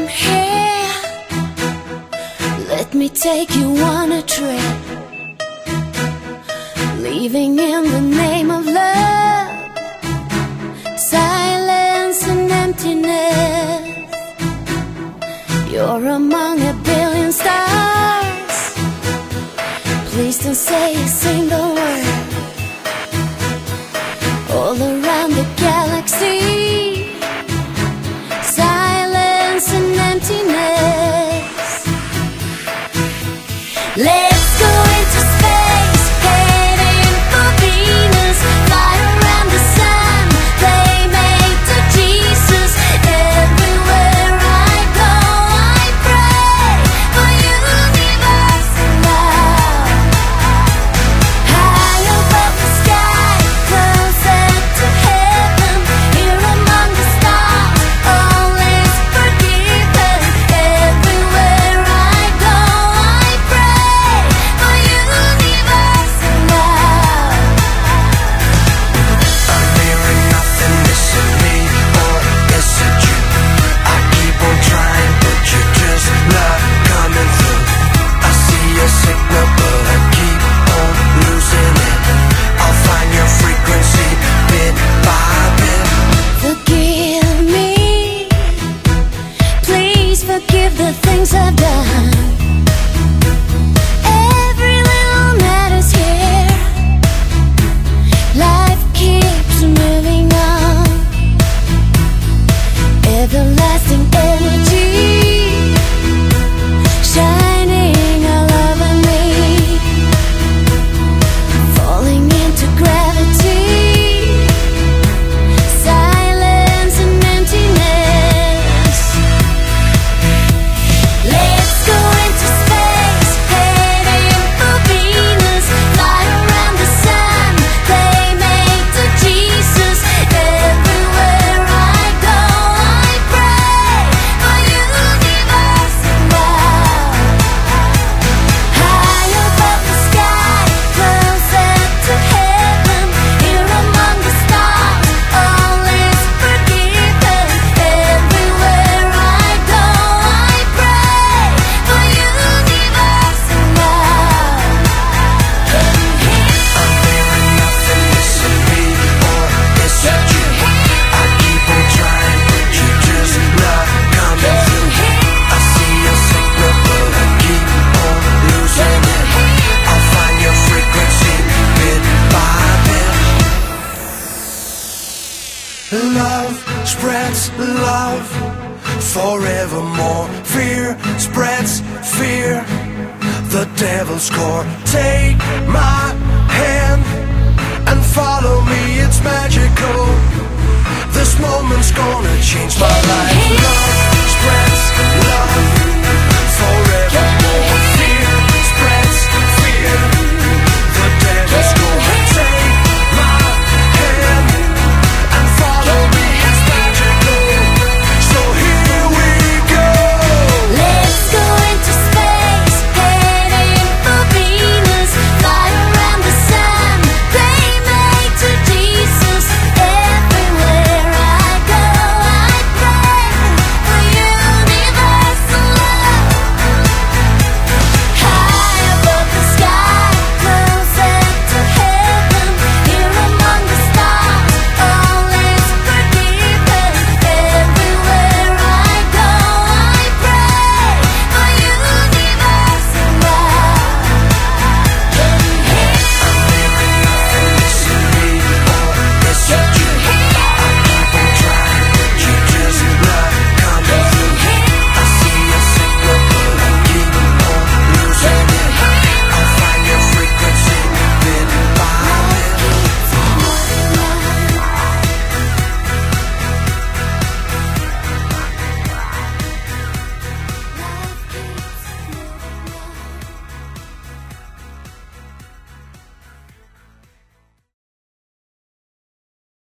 Come here, let me take you on a trip, leaving in the name of love, silence and emptiness. You're among a billion stars. Please don't say a single word. All around the galaxy, silence and emptiness. Let's go into space, heading for Venus, fly around the sun, playmate to Jesus. Everywhere I go, I pray for universal love. High above the sky, closer to heaven, here among the stars, all is forgiven. Everywhere I go, I pray for universal love. I'm hearing nothing, is it me or is it you? I keep on trying, but you're just not coming through. I see your signal, but I keep on losing it. I'll find your frequency bit by bit. Forgive me, please forgive the things I've done. Every little matters here. Life keeps moving on. Everlasting energy, shining all over me, falling into gravity, silence and emptiness. Let's go into space, heading for Venus, fly around the sun, playmate to Jesus. Everywhere I go, I pray for universal love. High above the sky, closer to heaven, here among the stars, all is forgiven. Everywhere I go, I pray for universal love. Can you hear? I'm hearing nothing, is it me or is it you? I keep on trying, but you're just not coming through. I see your signal, but I keep on losing it. I'll find your frequency bit by bit. Love spreads love forevermore. Fear spreads fear. The devil's core. Take my hand and follow me. It's magical. This moment's gonna change my life. Love spreads love